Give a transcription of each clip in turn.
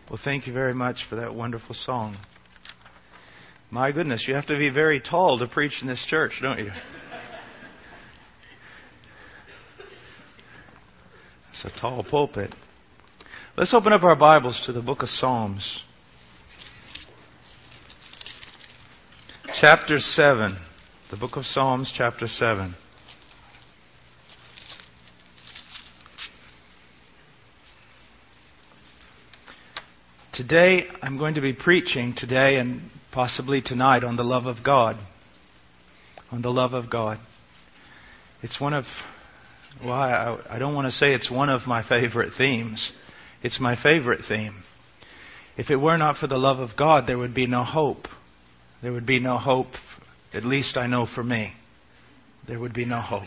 Well, thank you very much for that wonderful song. My goodness, you have to be very tall to preach in this church, don't you? It's a tall pulpit. Let's open up our Bibles to the book of Psalms. Chapter 7. The book of Psalms, chapter 7. Today, I'm going to be preaching today and possibly tonight on the love of God. On the love of God. It's one of, well, I don't want to say it's one of my favorite themes. It's my favorite theme. If it were not for the love of God, there would be no hope. There would be no hope, at least I know for me. There would be no hope.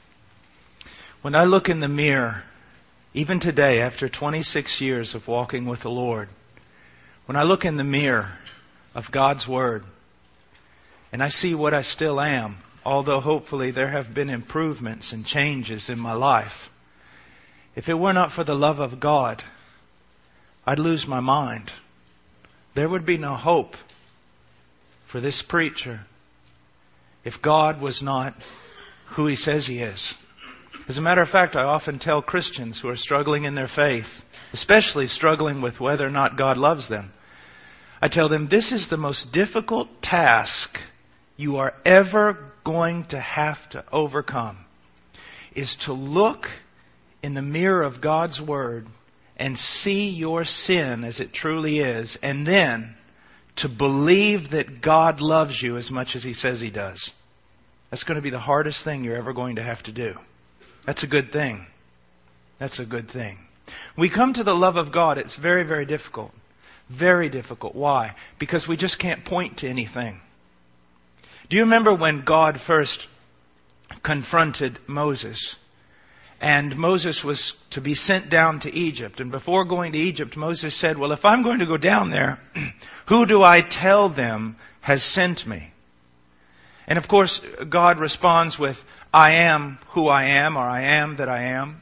When I look in the mirror, even today, after 26 years of walking with the Lord, when I look in the mirror of God's Word, and I see what I still am, although hopefully there have been improvements and changes in my life, if it were not for the love of God, I'd lose my mind. There would be no hope for this preacher if God was not who He says He is. As a matter of fact, I often tell Christians who are struggling in their faith, especially struggling with whether or not God loves them, I tell them this is the most difficult task you are ever going to have to overcome, is to look in the mirror of God's Word and see your sin as it truly is, and then to believe that God loves you as much as He says He does. That's going to be the hardest thing you're ever going to have to do. That's a good thing. That's a good thing. We come to the love of God, it's very, very difficult. Very difficult. Why? Because we just can't point to anything. Do you remember when God first confronted Moses? And Moses was to be sent down to Egypt. And before going to Egypt, Moses said, well, if I'm going to go down there, who do I tell them has sent me? And of course, God responds with, I am who I am, or I am that I am.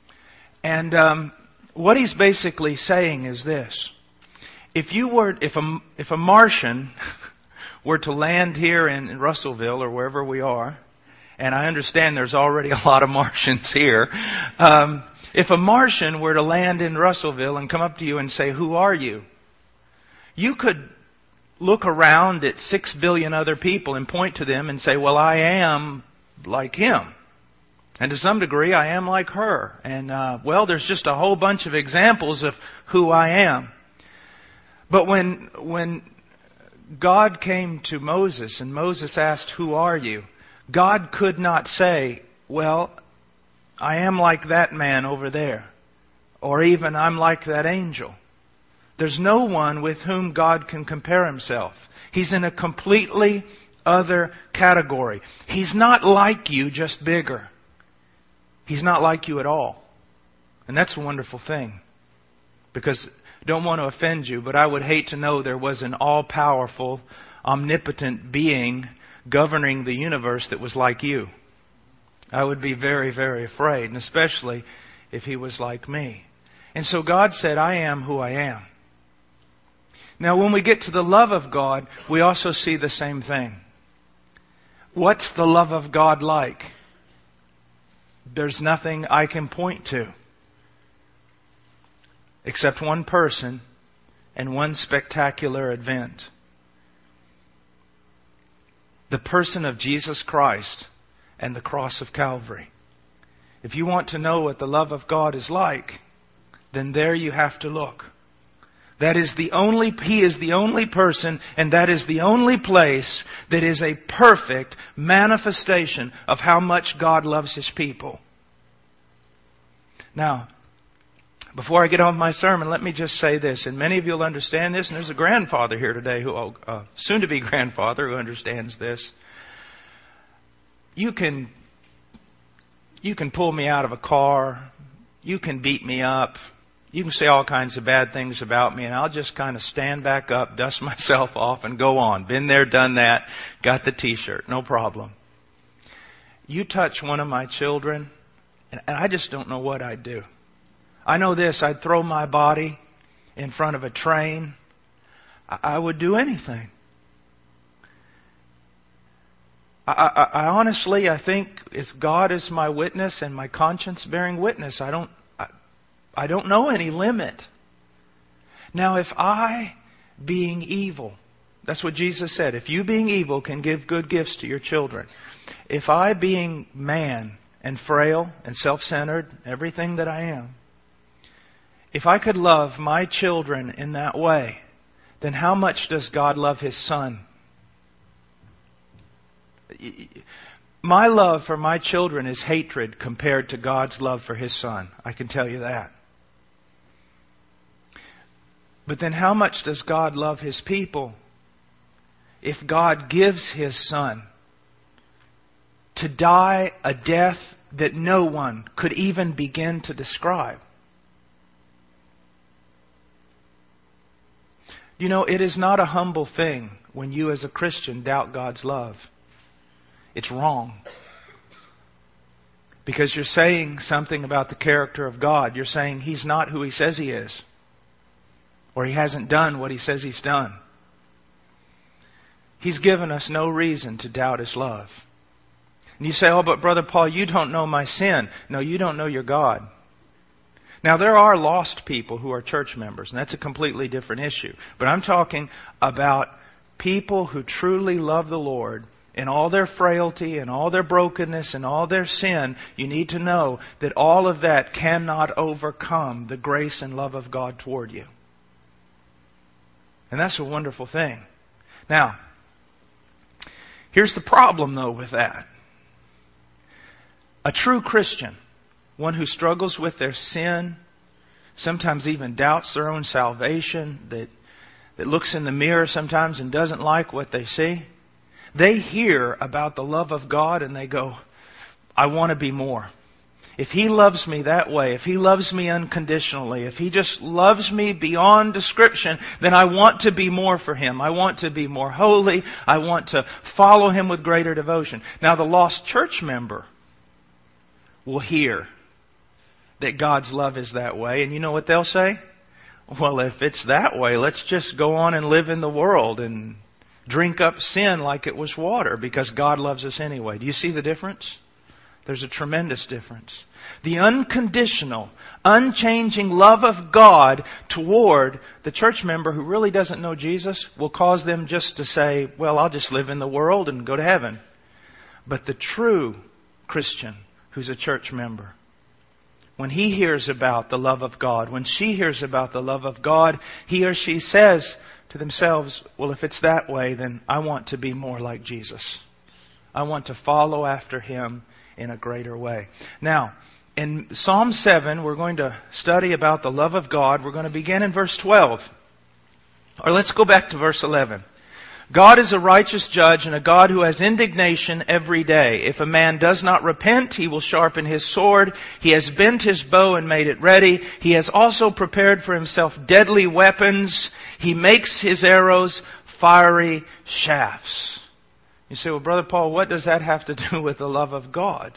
And what He's basically saying is this. If a Martian were to land here in Russellville or wherever we are, and I understand there's already a lot of Martians here, if a Martian were to land in Russellville and come up to you and say, who are you? You could look around at 6 billion other people and point to them and say, well, I am like him. And to some degree, I am like her. And, well, there's just a whole bunch of examples of who I am. But when God came to Moses and Moses asked, who are you? God could not say, well, I am like that man over there. Or even I'm like that angel. There's no one with whom God can compare Himself. He's in a completely other category. He's not like you, just bigger. He's not like you at all. And that's a wonderful thing. Because I don't want to offend you, but I would hate to know there was an all-powerful, omnipotent being governing the universe that was like you. I would be very, very afraid, and especially if He was like me. And so God said, I am who I am. Now when we get to the love of God, we also see the same thing. What's the love of God like? There's nothing I can point to. Except one person and one spectacular event. The person of Jesus Christ and the cross of Calvary. If you want to know what the love of God is like, then there you have to look. He is the only person, and that is the only place that is a perfect manifestation of how much God loves His people. Now, before I get on with my sermon, let me just say this, and many of you will understand this, and there's a grandfather here today, soon-to-be grandfather, who understands this. You can pull me out of a car, you can beat me up, you can say all kinds of bad things about me, and I'll just kind of stand back up, dust myself off, and go on. Been there, done that, got the t-shirt, no problem. You touch one of my children, and I just don't know what I'd do. I know this, I'd throw my body in front of a train, I would do anything. I honestly, I think it's God is my witness and my conscience bearing witness. I don't know any limit. Now, if I, being evil, that's what Jesus said, if you being evil can give good gifts to your children, if I being man and frail and self-centered, everything that I am, if I could love my children in that way, then how much does God love His Son? My love for my children is hatred compared to God's love for His Son. I can tell you that. But then how much does God love His people if God gives His Son to die a death that no one could even begin to describe? You know, it is not a humble thing when you as a Christian doubt God's love. It's wrong. Because you're saying something about the character of God. You're saying He's not who He says He is. Or He hasn't done what He says He's done. He's given us no reason to doubt His love. And you say, oh, but Brother Paul, you don't know my sin. No, you don't know your God. Now, there are lost people who are church members, and that's a completely different issue. But I'm talking about people who truly love the Lord in all their frailty and all their brokenness and all their sin. You need to know that all of that cannot overcome the grace and love of God toward you. And that's a wonderful thing. Now, here's the problem though with that. A true Christian, one who struggles with their sin, sometimes even doubts their own salvation, that looks in the mirror sometimes and doesn't like what they see, they hear about the love of God and they go, I want to be more. If He loves me that way, if He loves me unconditionally, if He just loves me beyond description, then I want to be more for Him. I want to be more holy. I want to follow Him with greater devotion. Now, the lost church member will hear that God's love is that way. And you know what they'll say? Well, if it's that way, let's just go on and live in the world and drink up sin like it was water because God loves us anyway. Do you see the difference? There's a tremendous difference. The unconditional, unchanging love of God toward the church member who really doesn't know Jesus will cause them just to say, well, I'll just live in the world and go to heaven. But the true Christian who's a church member, when he hears about the love of God, when she hears about the love of God, he or she says to themselves, well, if it's that way, then I want to be more like Jesus. I want to follow after Him in a greater way. Now, in Psalm 7, we're going to study about the love of God. We're going to begin in verse 12. Or let's go back to verse 11. God is a righteous judge and a God who has indignation every day. If a man does not repent, he will sharpen his sword. He has bent his bow and made it ready. He has also prepared for himself deadly weapons. He makes his arrows fiery shafts. You say, well, Brother Paul, what does that have to do with the love of God?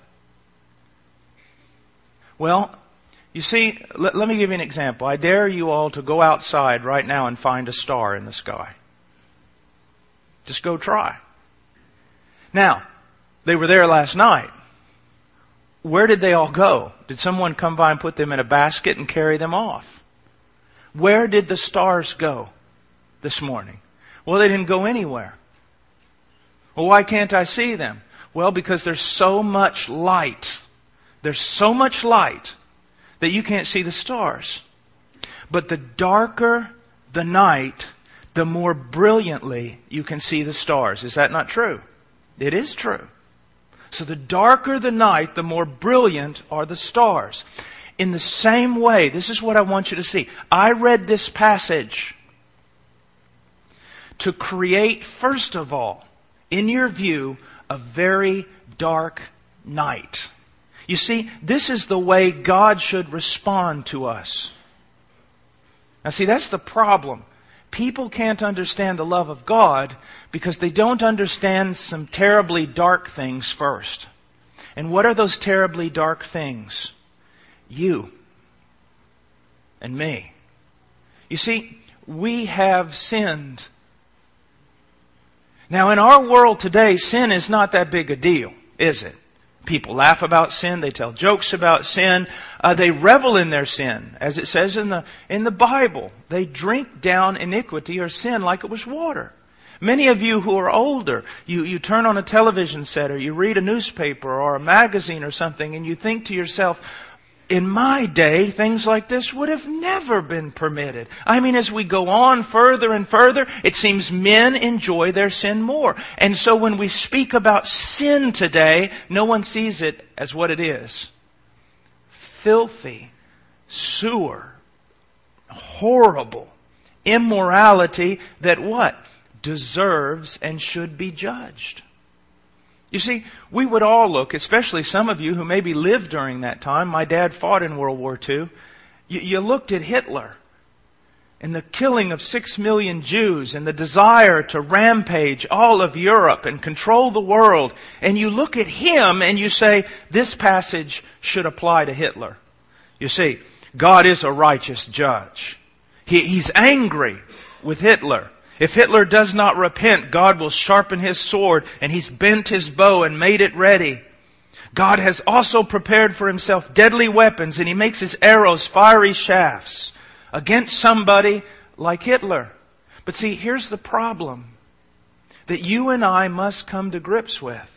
Well, you see, let me give you an example. I dare you all to go outside right now and find a star in the sky. Just go try. Now, they were there last night. Where did they all go? Did someone come by and put them in a basket and carry them off? Where did the stars go this morning? Well, they didn't go anywhere. Well, why can't I see them? Well, because there's so much light. There's so much light that you can't see the stars. But the darker the night, the more brilliantly you can see the stars. Is that not true? It is true. So the darker the night, the more brilliant are the stars. In the same way, this is what I want you to see. I read this passage to create, first of all, in your view, a very dark night. You see, this is the way God should respond to us. Now see, that's the problem. People can't understand the love of God because they don't understand some terribly dark things first. And what are those terribly dark things? You and me. You see, we have sinned. Now, in our world today, sin is not that big a deal, is it? People laugh about sin. They tell jokes about sin. They revel in their sin. As it says in the Bible, they drink down iniquity or sin like it was water. Many of you who are older, you turn on a television set or you read a newspaper or a magazine or something and you think to yourself, in my day, things like this would have never been permitted. I mean, as we go on further and further, it seems men enjoy their sin more. And so when we speak about sin today, no one sees it as what it is. Filthy, sewer, horrible, immorality that what? Deserves and should be judged. You see, we would all look, especially some of you who maybe lived during that time. My dad fought in World War II. You looked at Hitler and the killing of 6 million Jews and the desire to rampage all of Europe and control the world. And you look at him and you say, this passage should apply to Hitler. You see, God is a righteous judge. He's angry with Hitler. If Hitler does not repent, God will sharpen His sword, and He's bent His bow and made it ready. God has also prepared for Himself deadly weapons, and He makes His arrows fiery shafts against somebody like Hitler. But see, here's the problem that you and I must come to grips with.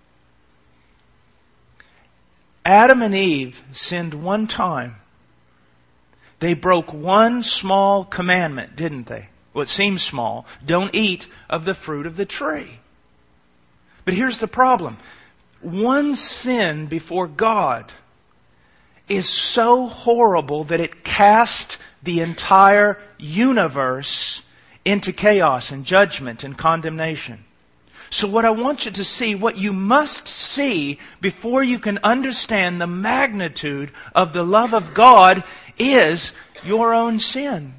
Adam and Eve sinned one time. They broke one small commandment, didn't they? Well, it seems small. Don't eat of the fruit of the tree. But here's the problem. One sin before God is so horrible that it cast the entire universe into chaos and judgment and condemnation. So what I want you to see, what you must see before you can understand the magnitude of the love of God is your own sin.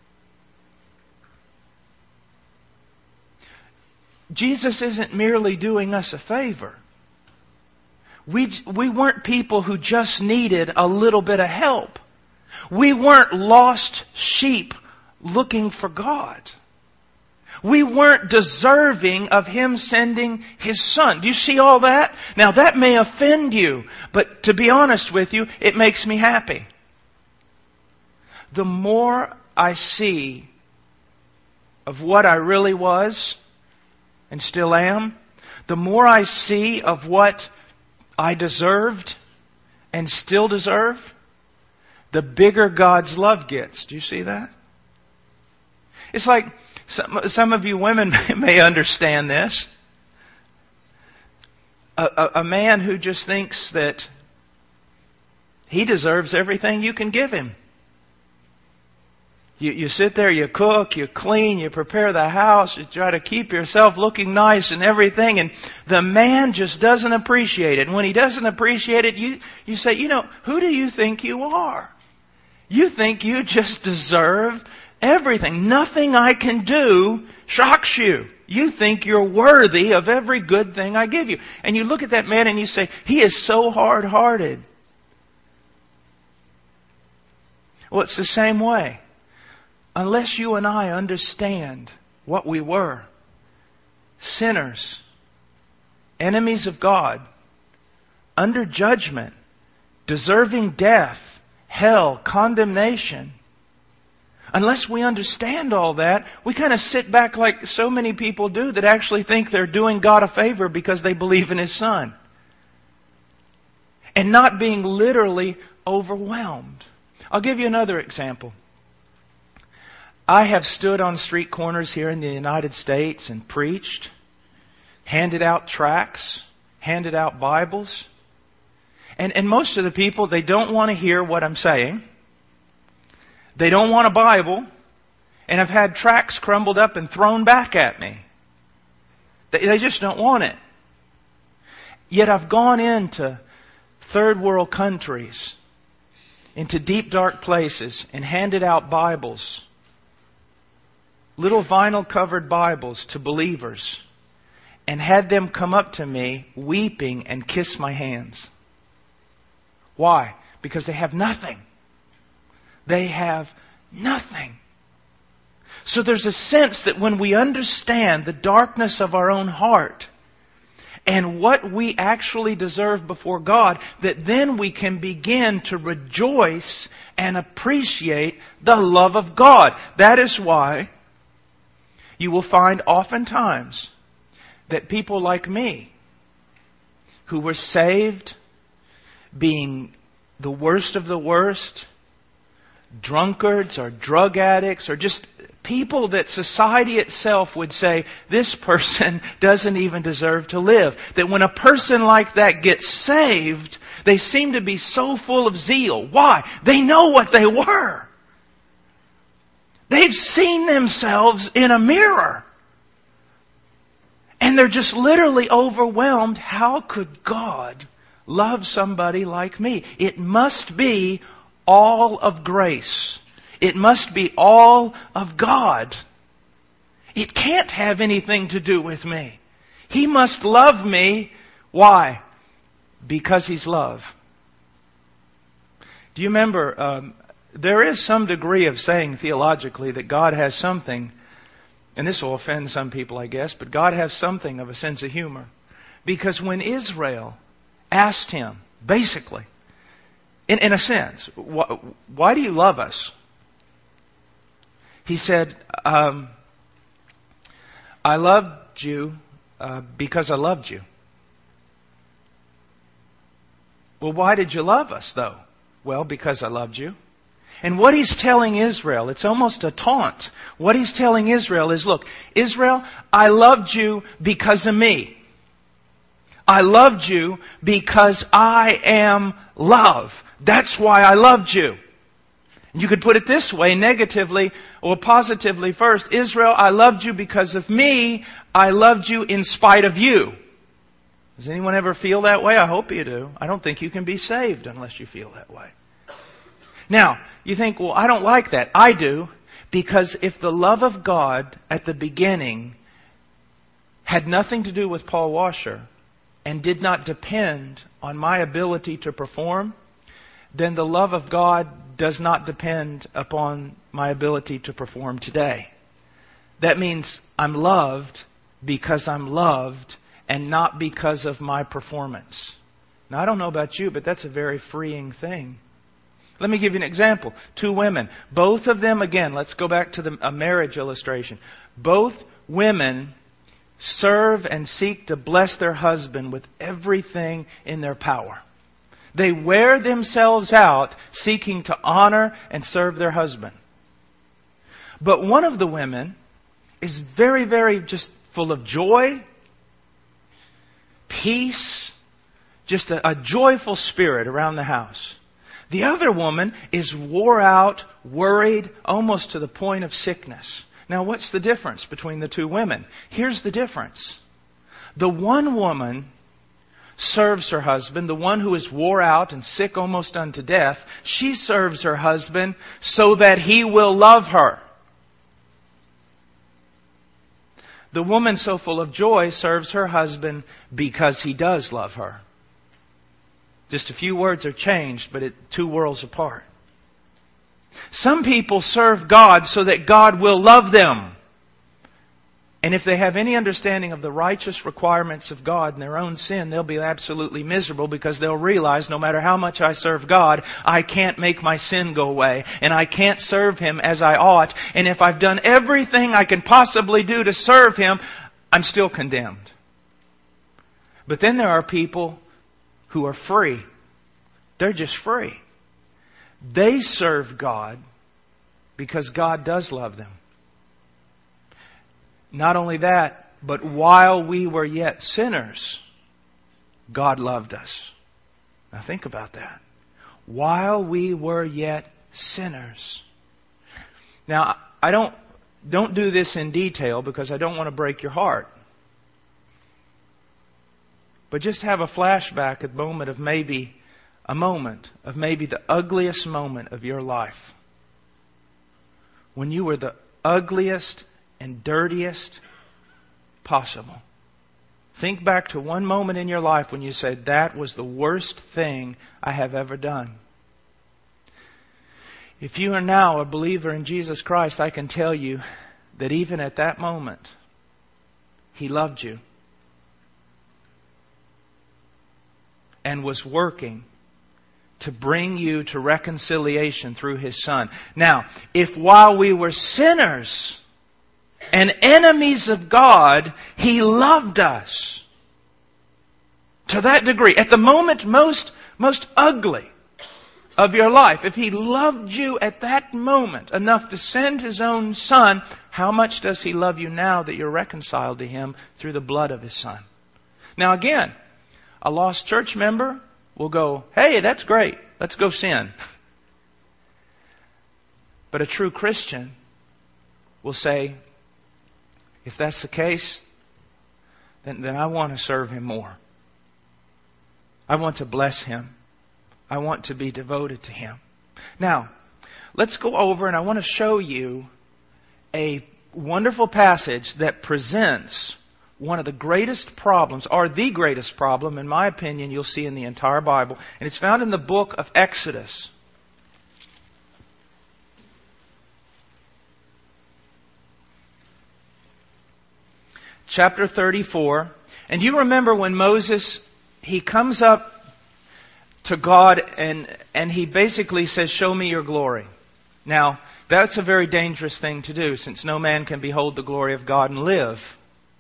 Jesus isn't merely doing us a favor. We weren't people who just needed a little bit of help. We weren't lost sheep looking for God. We weren't deserving of Him sending His Son. Do you see all that? Now that may offend you, but to be honest with you, it makes me happy. The more I see of what I really was, and still am, the more I see of what I deserved and still deserve, the bigger God's love gets. Do you see that? It's like, some of you women may understand this. A man who just thinks that he deserves everything you can give him. You sit there, you cook, you clean, you prepare the house, you try to keep yourself looking nice and everything, and the man just doesn't appreciate it. And when he doesn't appreciate it, you say, who do you think you are? You think you just deserve everything. Nothing I can do shocks you. You think you're worthy of every good thing I give you. And you look at that man and you say, he is so hard-hearted. Well, it's the same way. Unless you and I understand what we were, sinners, enemies of God, under judgment, deserving death, hell, condemnation, unless we understand all that, we kind of sit back like so many people do that actually think they're doing God a favor because they believe in His Son. And not being literally overwhelmed. I'll give you another example. I have stood on street corners here in the United States and preached, handed out tracts, handed out Bibles. And most of the people, they don't want to hear what I'm saying. They don't want a Bible. And I've had tracts crumbled up and thrown back at me. They just don't want it. Yet I've gone into third world countries, into deep dark places, and handed out Bibles. Little vinyl covered Bibles to believers, and had them come up to me weeping and kiss my hands. Why? Because they have nothing. They have nothing. So there's a sense that when we understand the darkness of our own heart and what we actually deserve before God, that then we can begin to rejoice and appreciate the love of God. That is why you will find oftentimes that people like me, who were saved, being the worst of the worst, drunkards or drug addicts or just people that society itself would say, this person doesn't even deserve to live. That when a person like that gets saved, they seem to be so full of zeal. Why? They know what they were. They've seen themselves in a mirror. And they're just literally overwhelmed. How could God love somebody like me? It must be all of grace. It must be all of God. It can't have anything to do with me. He must love me. Why? Because He's love. Do you remember, there is some degree of saying theologically that God has something, and this will offend some people, I guess, but God has something of a sense of humor. Because when Israel asked Him, basically, in a sense, why do you love us? He said, I loved you because I loved you. Well, why did you love us, though? Well, because I loved you. And what He's telling Israel, it's almost a taunt. What He's telling Israel is, look, Israel, I loved you because of me. I loved you because I am love. That's why I loved you. You could put it this way, negatively or positively first. Israel, I loved you because of me. I loved you in spite of you. Does anyone ever feel that way? I hope you do. I don't think you can be saved unless you feel that way. Now, you think, well, I don't like that. I do. Because if the love of God at the beginning had nothing to do with Paul Washer and did not depend on my ability to perform, then the love of God does not depend upon my ability to perform today. That means I'm loved because I'm loved and not because of my performance. Now, I don't know about you, but that's a very freeing thing. Let me give you an example. 2 women. Both of them, again, let's go back to a marriage illustration. Both women serve and seek to bless their husband with everything in their power. They wear themselves out seeking to honor and serve their husband. But one of the women is very, very just full of joy, peace, just a joyful spirit around the house. The other woman is wore out, worried, almost to the point of sickness. Now, what's the difference between the 2 women? Here's the difference. The one woman serves her husband, the one who is wore out and sick almost unto death. She serves her husband so that he will love her. The woman so full of joy serves her husband because he does love her. Just a few words are changed, but 2 worlds apart. Some people serve God so that God will love them. And if they have any understanding of the righteous requirements of God and their own sin, they'll be absolutely miserable because they'll realize no matter how much I serve God, I can't make my sin go away. And I can't serve Him as I ought. And if I've done everything I can possibly do to serve Him, I'm still condemned. But then there are people who are free. They're just free. They serve God because God does love them. Not only that, but while we were yet sinners, God loved us. Now think about that. While we were yet sinners. Now, I don't do this in detail because I don't want to break your heart. But just have a flashback, a moment of maybe the ugliest moment of your life. When you were the ugliest and dirtiest possible. Think back to one moment in your life when you said, that was the worst thing I have ever done. If you are now a believer in Jesus Christ, I can tell you that even at that moment, He loved you and was working to bring you to reconciliation through His Son. Now, if while we were sinners and enemies of God, He loved us to that degree, at the moment most ugly of your life, if He loved you at that moment enough to send His own Son, how much does He love you now that you're reconciled to Him through the blood of His Son? Now again, a lost church member will go, hey, that's great, let's go sin. But a true Christian will say, if that's the case, then I want to serve Him more. I want to bless Him. I want to be devoted to Him. Now, let's go over and I want to show you a wonderful passage that presents one of the greatest problems, or the greatest problem, in my opinion, you'll see in the entire Bible. And it's found in the book of Exodus. Chapter 34. And you remember when Moses, he comes up to God and he basically says, show me your glory. Now, that's a very dangerous thing to do, since no man can behold the glory of God and live.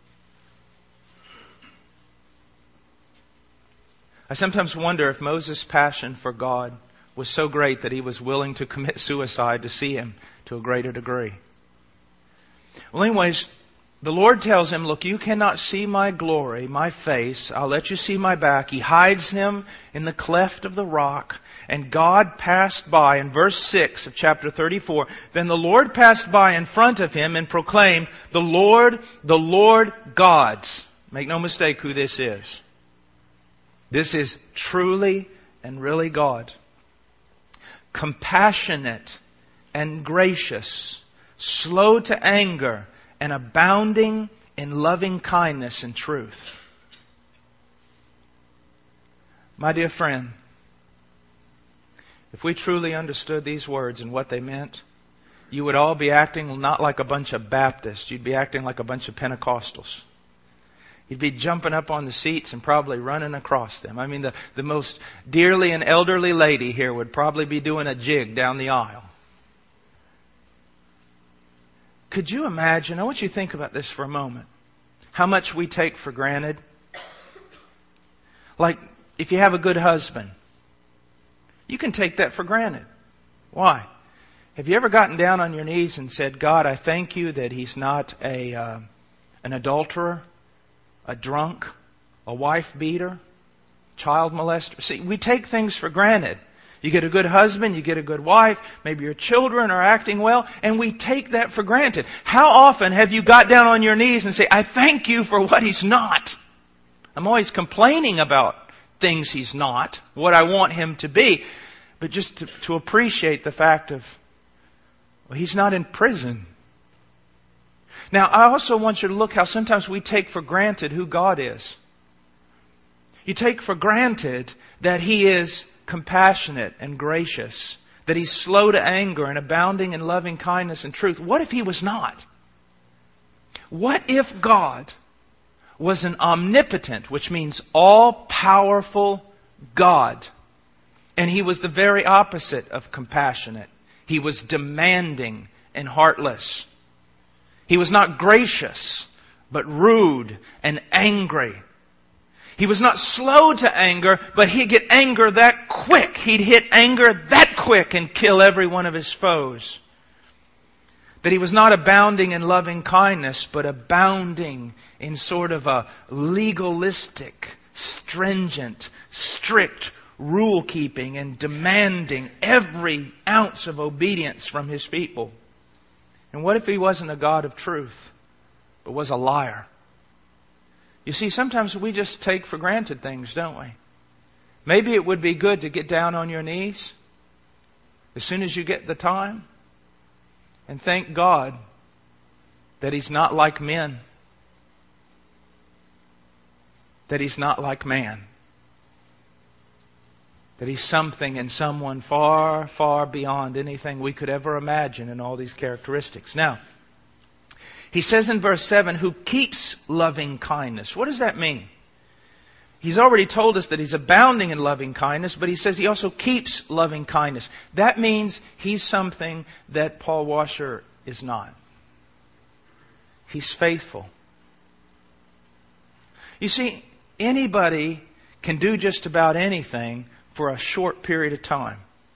I sometimes wonder if Moses' passion for God was so great that he was willing to commit suicide to see Him to a greater degree. Well, anyways, the Lord tells him, look, you cannot see my glory, my face. I'll let you see my back. He hides him in the cleft of the rock. And God passed by, in verse 6 of chapter 34, then the Lord passed by in front of him and proclaimed, the Lord, God's. Make no mistake who this is. This is truly and really God. Compassionate and gracious, slow to anger, and abounding in loving kindness and truth. My dear friend, if we truly understood these words and what they meant, you would all be acting not like a bunch of Baptists. You'd be acting like a bunch of Pentecostals. You'd be jumping up on the seats and probably running across them. I mean, the most dearly and elderly lady here would probably be doing a jig down the aisle. Could you imagine, I want you to think about this for a moment, how much we take for granted? Like, if you have a good husband, you can take that for granted. Why? Have you ever gotten down on your knees and said, God, I thank you that he's not an adulterer, a drunk, a wife beater, child molester? See, we take things for granted. You get a good husband, you get a good wife, maybe your children are acting well, and we take that for granted. How often have you got down on your knees and say, I thank you for what he's not? I'm always complaining about things he's not, what I want him to be. But just to appreciate the fact of, well, he's not in prison. Now, I also want you to look how sometimes we take for granted who God is. You take for granted that He is compassionate and gracious, that He's slow to anger and abounding in loving kindness and truth. What if He was not? What if God was an omnipotent, which means all-powerful God, and He was the very opposite of compassionate? He was demanding and heartless. He was not gracious, but rude and angry. He was not slow to anger, but he'd get anger that quick. He'd hit anger that quick and kill every one of his foes. That He was not abounding in loving kindness, but abounding in sort of a legalistic, stringent, strict rule keeping and demanding every ounce of obedience from His people. And what if He wasn't a God of truth, but was a liar? You see, sometimes we just take for granted things, don't we? Maybe it would be good to get down on your knees as soon as you get the time and thank God that He's not like men, that He's not like man, that He's something and someone far, far beyond anything we could ever imagine in all these characteristics. Now, He says in verse 7, who keeps loving kindness. What does that mean? He's already told us that He's abounding in loving kindness, but He says He also keeps loving kindness. That means He's something that Paul Washer is not. He's faithful. You see, anybody can do just about anything for a short period of time.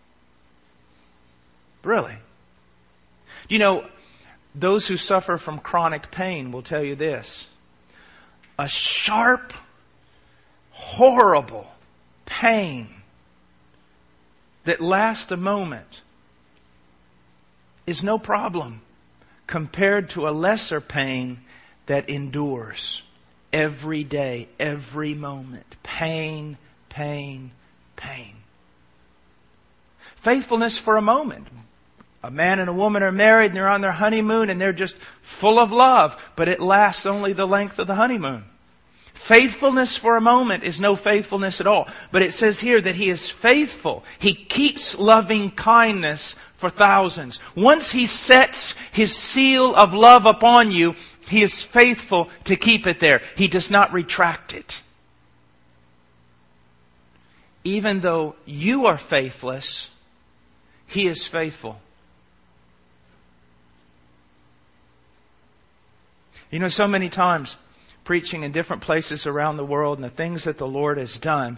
Really. You know, those who suffer from chronic pain will tell you this. A sharp, horrible pain that lasts a moment is no problem compared to a lesser pain that endures every day, every moment. Pain, pain, pain. Faithfulness for a moment. A man and a woman are married and they're on their honeymoon and they're just full of love, but it lasts only the length of the honeymoon. Faithfulness for a moment is no faithfulness at all. But it says here that He is faithful. He keeps loving kindness for thousands. Once He sets His seal of love upon you, He is faithful to keep it there. He does not retract it. Even though you are faithless, He is faithful. You know, so many times, preaching in different places around the world and the things that the Lord has done,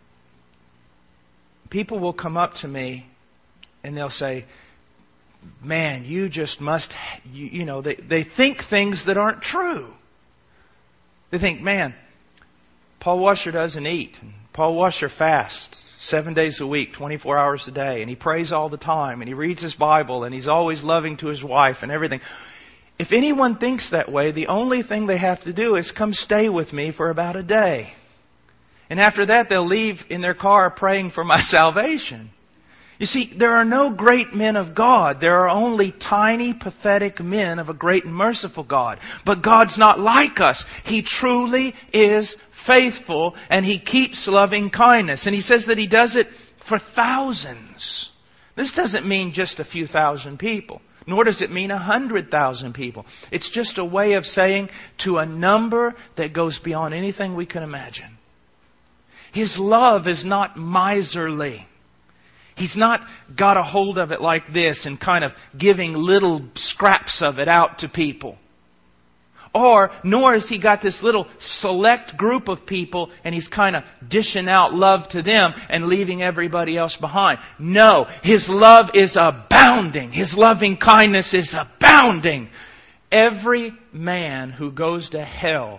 people will come up to me and they'll say, man, you just must, they think things that aren't true. They think, man, Paul Washer doesn't eat. Paul Washer fasts 7 days a week, 24 hours a day, and he prays all the time, and he reads his Bible, and he's always loving to his wife and everything. If anyone thinks that way, the only thing they have to do is come stay with me for about a day. And after that, they'll leave in their car praying for my salvation. You see, there are no great men of God. There are only tiny, pathetic men of a great and merciful God. But God's not like us. He truly is faithful, and He keeps loving kindness. And He says that He does it for thousands. This doesn't mean just a few thousand people. Nor does it mean 100,000 people. It's just a way of saying to a number that goes beyond anything we can imagine. His love is not miserly. He's not got a hold of it like this and kind of giving little scraps of it out to people. Nor has He got this little select group of people and He's kind of dishing out love to them and leaving everybody else behind. No, His love is abounding. His loving kindness is abounding. Every man who goes to hell,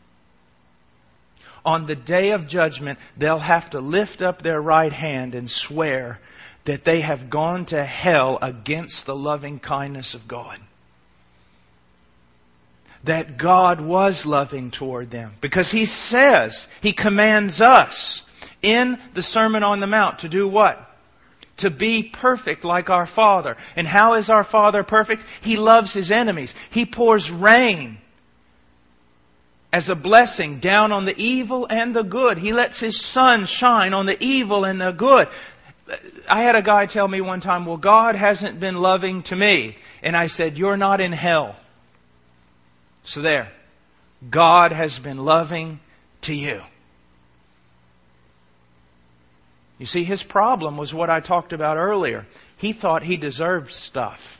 on the day of judgment, they'll have to lift up their right hand and swear that they have gone to hell against the loving kindness of God. That God was loving toward them. Because He says, He commands us in the Sermon on the Mount to do what? To be perfect like our Father. And how is our Father perfect? He loves His enemies. He pours rain as a blessing down on the evil and the good. He lets His sun shine on the evil and the good. I had a guy tell me one time, well, God hasn't been loving to me. And I said, you're not in hell. So there. God has been loving to you. You see, his problem was what I talked about earlier. He thought he deserved stuff.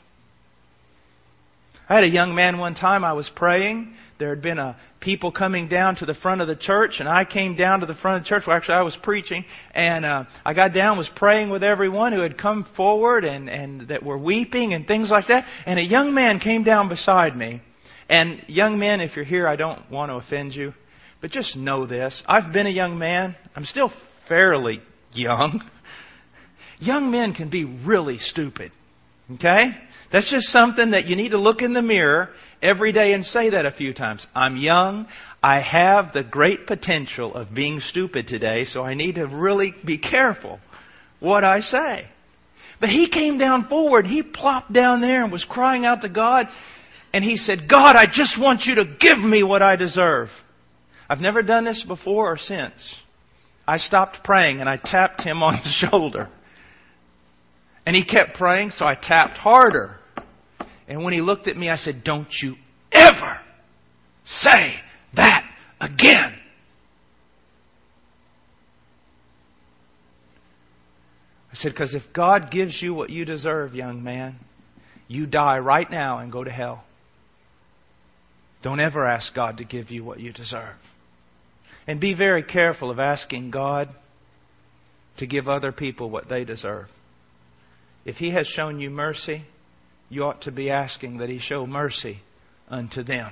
I had a young man one time, I was praying. There had been people coming down to the front of the church, and I came down to the front of the church. Well, actually, I was preaching, and I got down, was praying with everyone who had come forward and that were weeping and things like that. And a young man came down beside me. And young men, if you're here, I don't want to offend you, but just know this. I've been a young man. I'm still fairly young. Young men can be really stupid. Okay? That's just something that you need to look in the mirror every day and say that a few times. I'm young. I have the great potential of being stupid today, so I need to really be careful what I say. But he came down forward. He plopped down there and was crying out to God. And he said, God, I just want you to give me what I deserve. I've never done this before or since. I stopped praying and I tapped him on the shoulder. And he kept praying, so I tapped harder. And when he looked at me, I said, don't you ever say that again. I said, because if God gives you what you deserve, young man, you die right now and go to hell. Don't ever ask God to give you what you deserve. And be very careful of asking God to give other people what they deserve. If He has shown you mercy, you ought to be asking that He show mercy unto them.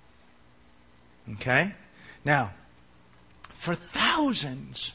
Okay? Now, for thousands,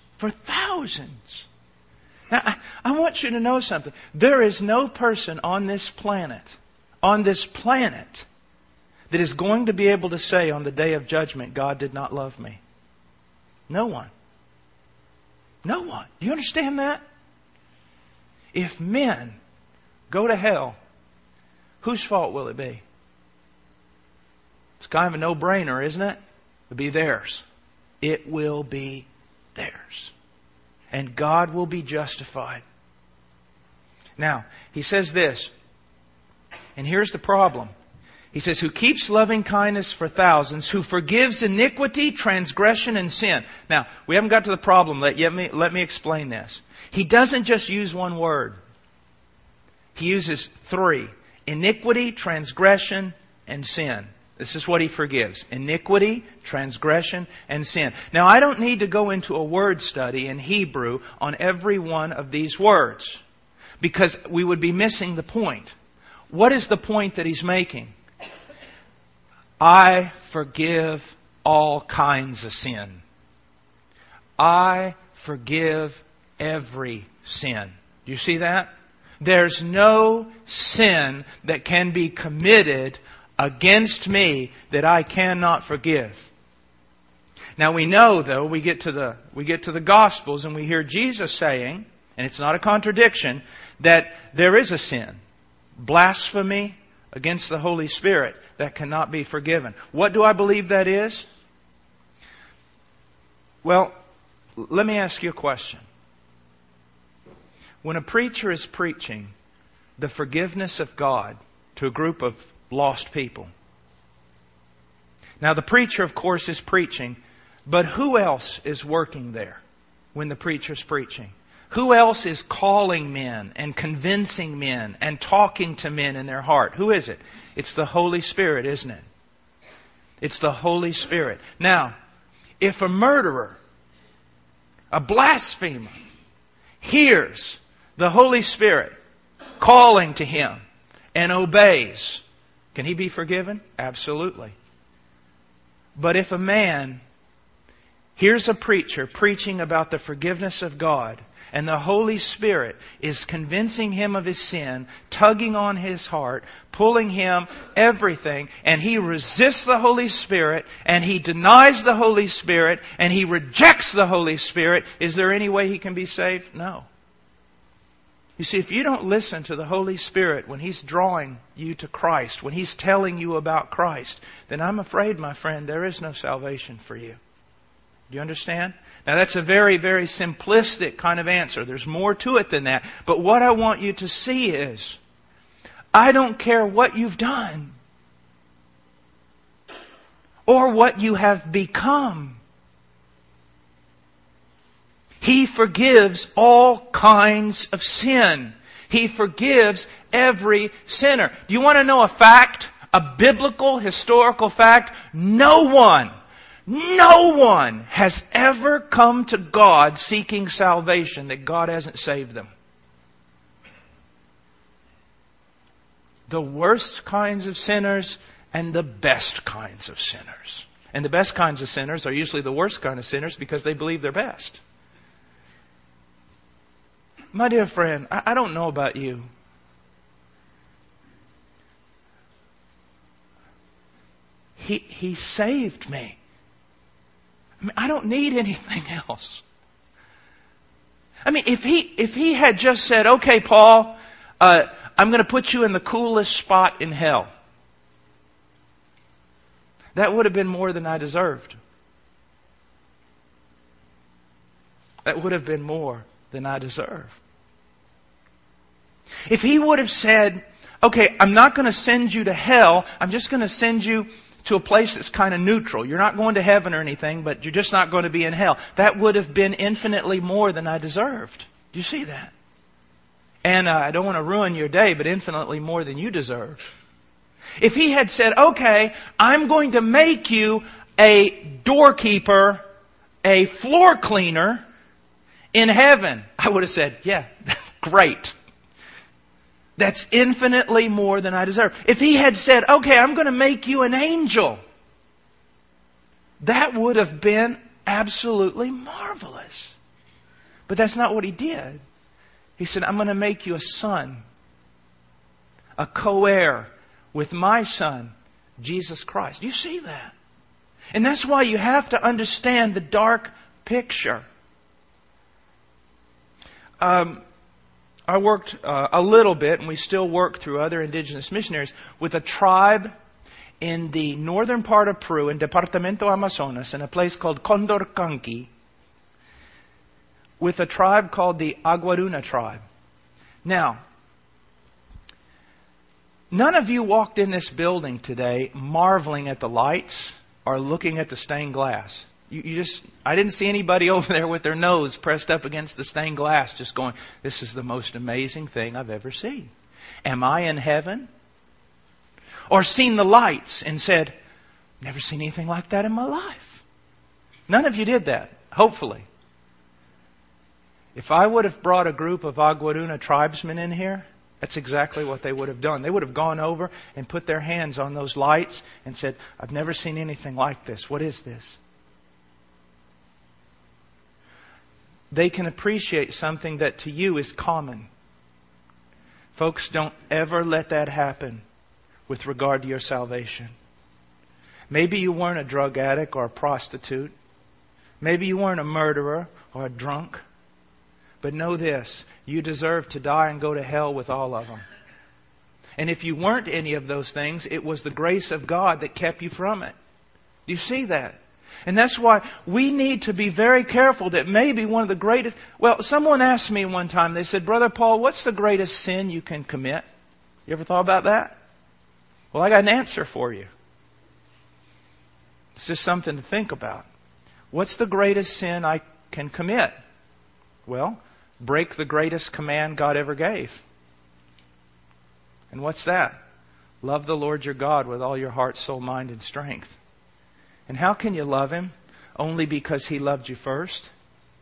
now, I want you to know something. There is no person on this planet, that is going to be able to say on the day of judgment, God did not love me. No one. No one. Do you understand that? If men go to hell, whose fault will it be? It's kind of a no-brainer, isn't it? It'll be theirs. It will be theirs. And God will be justified. Now, He says this, and here's the problem. He says, who keeps loving kindness for thousands, who forgives iniquity, transgression, and sin. Now, we haven't got to the problem yet. Let me explain this. He doesn't just use one word. He uses three. Iniquity, transgression, and sin. This is what He forgives. Iniquity, transgression, and sin. Now, I don't need to go into a word study in Hebrew on every one of these words, because we would be missing the point. What is the point that He's making? I forgive all kinds of sin. I forgive every sin. Do you see that? There's no sin that can be committed against me that I cannot forgive. Now we know, though, we get to the Gospels and we hear Jesus saying, and it's not a contradiction, that there is a sin. Blasphemy against the Holy Spirit that cannot be forgiven. What do I believe that is? Well, let me ask you a question. When a preacher is preaching the forgiveness of God to a group of lost people. Now the preacher, of course, is preaching, but who else is working there when the preacher's preaching? Who else is calling men and convincing men and talking to men in their heart? Who is it? It's the Holy Spirit, isn't it? It's the Holy Spirit. Now, if a murderer, a blasphemer, hears the Holy Spirit calling to him and obeys, can he be forgiven? Absolutely. But if a man hears a preacher preaching about the forgiveness of God, and the Holy Spirit is convincing him of his sin, tugging on his heart, pulling him, everything, and he resists the Holy Spirit, and he denies the Holy Spirit, and he rejects the Holy Spirit, is there any way he can be saved? No. You see, if you don't listen to the Holy Spirit when He's drawing you to Christ, when He's telling you about Christ, then I'm afraid, my friend, there is no salvation for you. Do you understand? Now that's a very, very simplistic kind of answer. There's more to it than that. But what I want you to see is, I don't care what you've done or what you have become. He forgives all kinds of sin. He forgives every sinner. Do you want to know a fact? A biblical, historical fact? No one has ever come to God seeking salvation that God hasn't saved them. The worst kinds of sinners and the best kinds of sinners. And the best kinds of sinners are usually the worst kind of sinners because they believe they're best. My dear friend, I don't know about you. He saved me. I mean, I don't need anything else. I mean, if he had just said, okay, Paul, I'm going to put you in the coolest spot in hell, that would have been more than I deserved. That would have been more than I deserve. If He would have said, okay, I'm not going to send you to hell, I'm just going to send you to a place that's kind of neutral. You're not going to heaven or anything, but you're just not going to be in hell. That would have been infinitely more than I deserved. Do you see that? And I don't want to ruin your day, but infinitely more than you deserve. If He had said, okay, I'm going to make you a doorkeeper, a floor cleaner in heaven, I would have said, yeah, great. That's infinitely more than I deserve. If He had said, okay, I'm going to make you an angel, that would have been absolutely marvelous. But that's not what He did. He said, I'm going to make you a son, a co-heir with my Son, Jesus Christ. Do you see that? And that's why you have to understand the dark picture. I worked a little bit, and we still work through other indigenous missionaries, with a tribe in the northern part of Peru, in Departamento Amazonas, in a place called Condorcanqui, with a tribe called the Aguaruna tribe. Now, none of you walked in this building today marveling at the lights or looking at the stained glass. I didn't see anybody over there with their nose pressed up against the stained glass just going, this is the most amazing thing I've ever seen. Am I in heaven? Or seen the lights and said, never seen anything like that in my life. None of you did that, hopefully. If I would have brought a group of Aguaruna tribesmen in here, that's exactly what they would have done. They would have gone over and put their hands on those lights and said, I've never seen anything like this. What is this? They can appreciate something that to you is common. Folks, don't ever let that happen with regard to your salvation. Maybe you weren't a drug addict or a prostitute. Maybe you weren't a murderer or a drunk. But know this, you deserve to die and go to hell with all of them. And if you weren't any of those things, it was the grace of God that kept you from it. Do you see that? And that's why we need to be very careful that maybe one of the greatest... Well, someone asked me one time, they said, Brother Paul, what's the greatest sin you can commit? You ever thought about that? Well, I got an answer for you. It's just something to think about. What's the greatest sin I can commit? Well, break the greatest command God ever gave. And what's that? Love the Lord your God with all your heart, soul, mind, and strength. And how can you love Him? Only because He loved you first.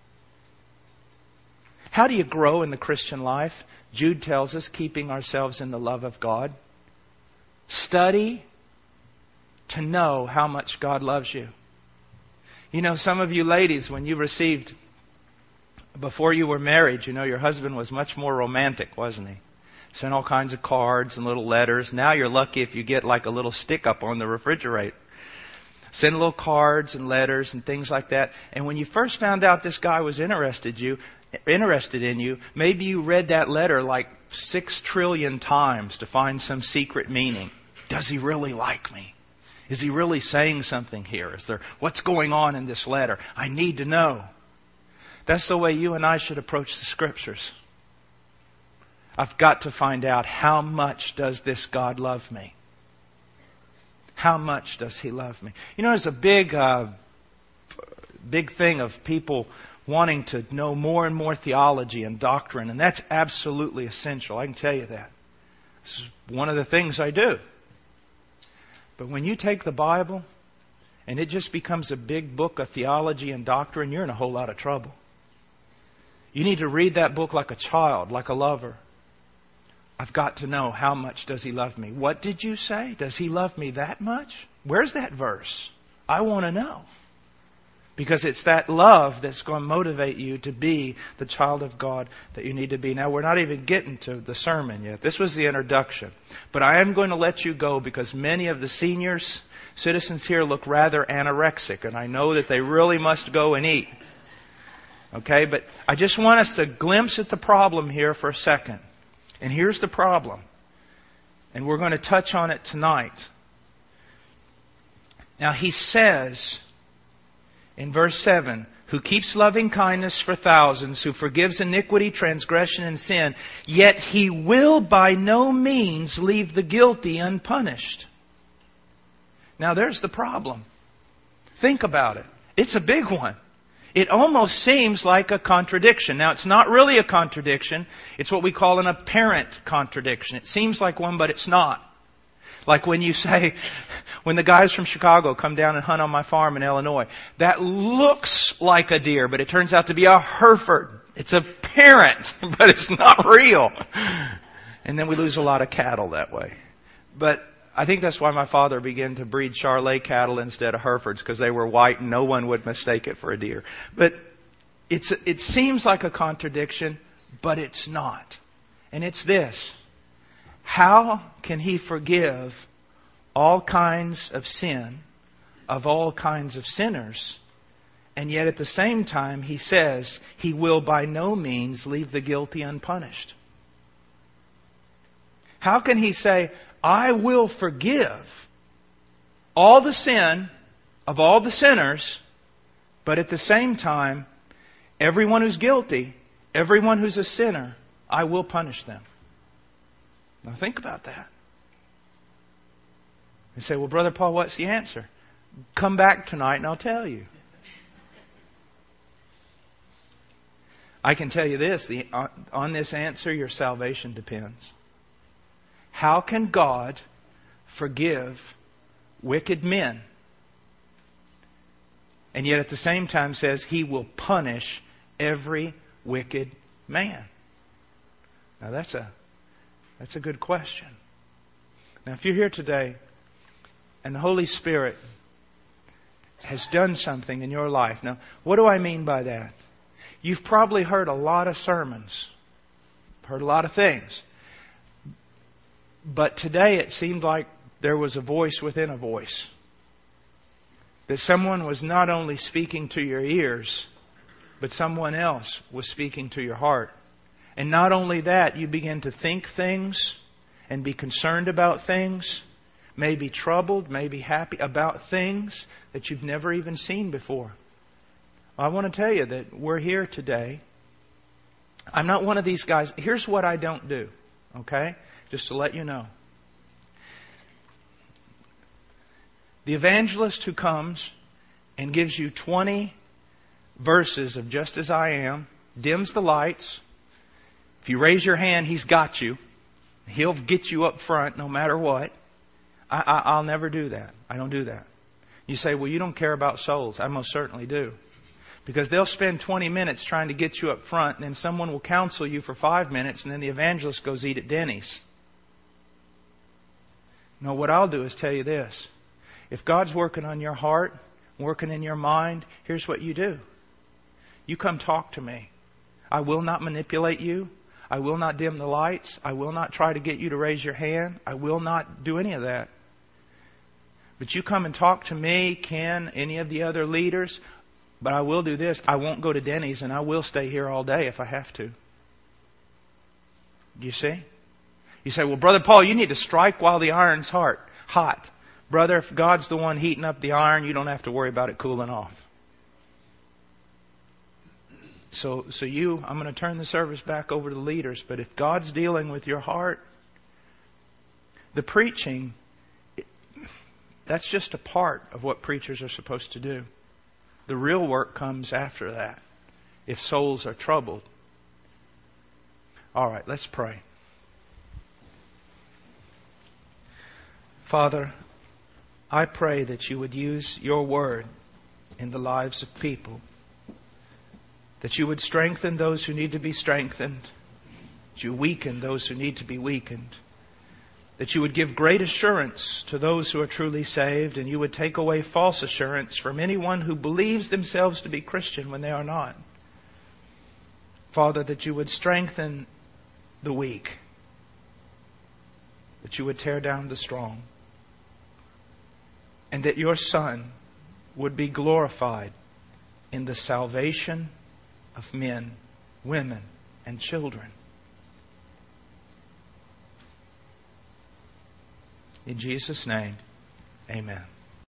How do you grow in the Christian life? Jude tells us, keeping ourselves in the love of God. Study to know how much God loves you. You know, some of you ladies, when you received, before you were married, you know, your husband was much more romantic, wasn't he? Sent all kinds of cards and little letters. Now you're lucky if you get like a little stick up on the refrigerator. Send little cards and letters and things like that. And when you first found out this guy was interested in you, maybe you read that letter like 6 trillion times to find some secret meaning. Does he really like me? Is he really saying something here? What's going on in this letter? I need to know. That's the way you and I should approach the Scriptures. I've got to find out, how much does this God love me? How much does He love me? You know, there's a big thing of people wanting to know more and more theology and doctrine, and that's absolutely essential. I can tell you that. This is one of the things I do. But when you take the Bible and it just becomes a big book of theology and doctrine, you're in a whole lot of trouble. You need to read that book like a child, like a lover. I've got to know, how much does He love me? What did you say? Does He love me that much? Where's that verse? I want to know. Because it's that love that's going to motivate you to be the child of God that you need to be. Now, we're not even getting to the sermon yet. This was the introduction. But I am going to let you go because many of the seniors, citizens here, look rather anorexic. And I know that they really must go and eat. Okay, but I just want us to glimpse at the problem here for a second. And here's the problem. And we're going to touch on it tonight. Now he says in verse 7, who keeps loving kindness for thousands, who forgives iniquity, transgression, and sin, yet He will by no means leave the guilty unpunished. Now there's the problem. Think about it. It's a big one. It almost seems like a contradiction. Now, it's not really a contradiction. It's what we call an apparent contradiction. It seems like one, but it's not. Like when you say, when the guys from Chicago come down and hunt on my farm in Illinois, that looks like a deer, but it turns out to be a Hereford. It's apparent, but it's not real. And then we lose a lot of cattle that way. But I think that's why my father began to breed Charolais cattle instead of Herefords, because they were white and no one would mistake it for a deer. But it seems like a contradiction, but it's not. And it's this. How can He forgive all kinds of sin of all kinds of sinners, and yet at the same time He says He will by no means leave the guilty unpunished? How can He say, I will forgive all the sin of all the sinners, but at the same time, everyone who's guilty, everyone who's a sinner, I will punish them? Now think about that. You say, well, Brother Paul, what's the answer? Come back tonight and I'll tell you. I can tell you this, on this answer, your salvation depends. How can God forgive wicked men, and yet at the same time says He will punish every wicked man? Now that's a good question. Now if you're here today and the Holy Spirit has done something in your life. Now, what do I mean by that? You've probably heard a lot of sermons, heard a lot of things. But today it seemed like there was a voice within a voice. That someone was not only speaking to your ears, but someone else was speaking to your heart. And not only that, you begin to think things and be concerned about things, may be troubled, may be happy about things that you've never even seen before. I want to tell you that we're here today. I'm not one of these guys. Here's what I don't do, okay? Just to let you know. The evangelist who comes and gives you 20 verses of just as I am, dims the lights. If you raise your hand, he's got you. He'll get you up front no matter what. I'll never do that. I don't do that. You say, well, you don't care about souls. I most certainly do. Because they'll spend 20 minutes trying to get you up front, and then someone will counsel you for 5 minutes, and then the evangelist goes eat at Denny's. No, what I'll do is tell you this. If God's working on your heart, working in your mind, here's what you do. You come talk to me. I will not manipulate you. I will not dim the lights. I will not try to get you to raise your hand. I will not do any of that. But you come and talk to me, Ken, any of the other leaders. But I will do this. I won't go to Denny's, and I will stay here all day if I have to. You see? You say, well, Brother Paul, you need to strike while the iron's hot. Brother, if God's the one heating up the iron, you don't have to worry about it cooling off. So I'm going to turn the service back over to the leaders. But if God's dealing with your heart, the preaching, that's just a part of what preachers are supposed to do. The real work comes after that, if souls are troubled. All right, let's pray. Father, I pray that you would use your word in the lives of people. That you would strengthen those who need to be strengthened. That you weaken those who need to be weakened. That you would give great assurance to those who are truly saved, and you would take away false assurance from anyone who believes themselves to be Christian when they are not. Father, that you would strengthen the weak. That you would tear down the strong. And that your Son would be glorified in the salvation of men, women, and children. In Jesus' name, amen.